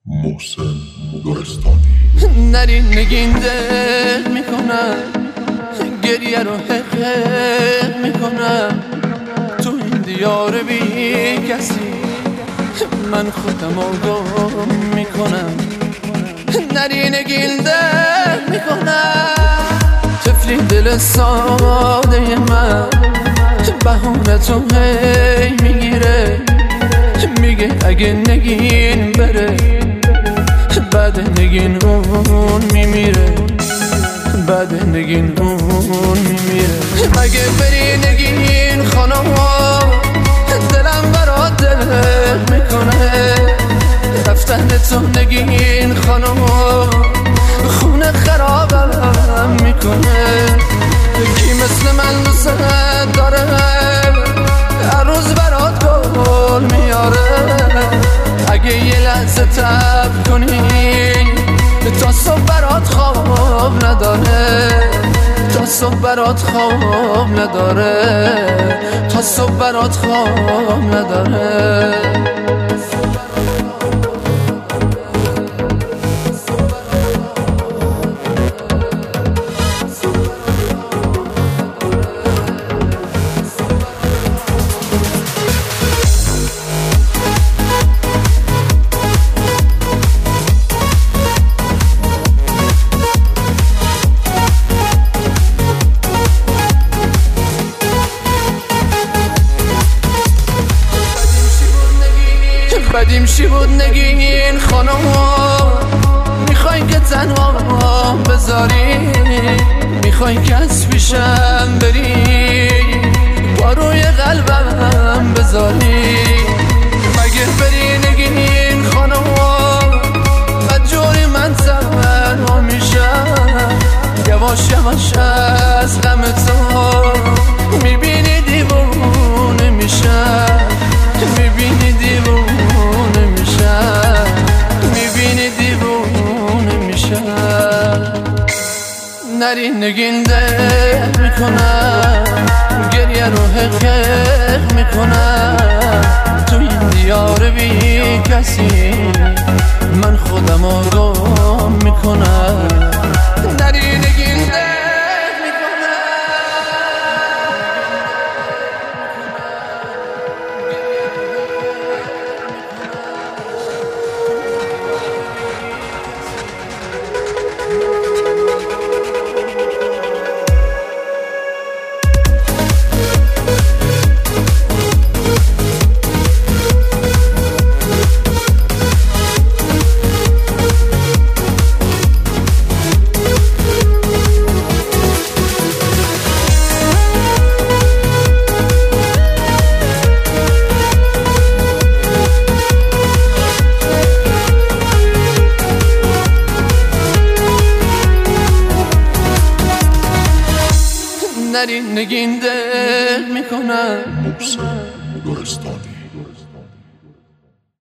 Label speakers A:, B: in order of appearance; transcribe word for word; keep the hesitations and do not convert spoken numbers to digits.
A: محسن گلستانی.
B: نرین نگین دل میکنم، گریه رو حق میکنم، تو این دیار بی کسی من خودم رو گم میکنم. نرین نگین دل میکنم، طفلی دل ساده من بهونه تو هی میگیره، میگه اگه نگین بره بعد نگین اون میمیره، بعد نگین اون میمیره. اگه بری نگین خانم دلم برات دل میکنه، رفتن تو نگین خانم خونه خرابم میکنه. کی مثل من دوست داره هر روز برات گل میاره، اگه یه لحظه تب کنی تا صبح برات خواب نداره، تا صبح برات خواب نداره، تا صبح برات خواب نداره. بدیم چی بود نگین خانم، میخوای که تنها بذاری، میخوای که از پیشم بری با روی قلبم بذاری. مگه بری نگین خانم بدجوری من تنها میشم، یواش یواش از غم تو میبینی دیوونه میشم، میبینی دیوونه میشم، میبینی دیوونه میشم. نرین نگین دل میکنم، گریه رو حق میکنم، تو این دیار بی کسی من خودم رو گم میکنم. نرین نگین دل نرین نگین دل میکنم.
A: محسن گلستانی.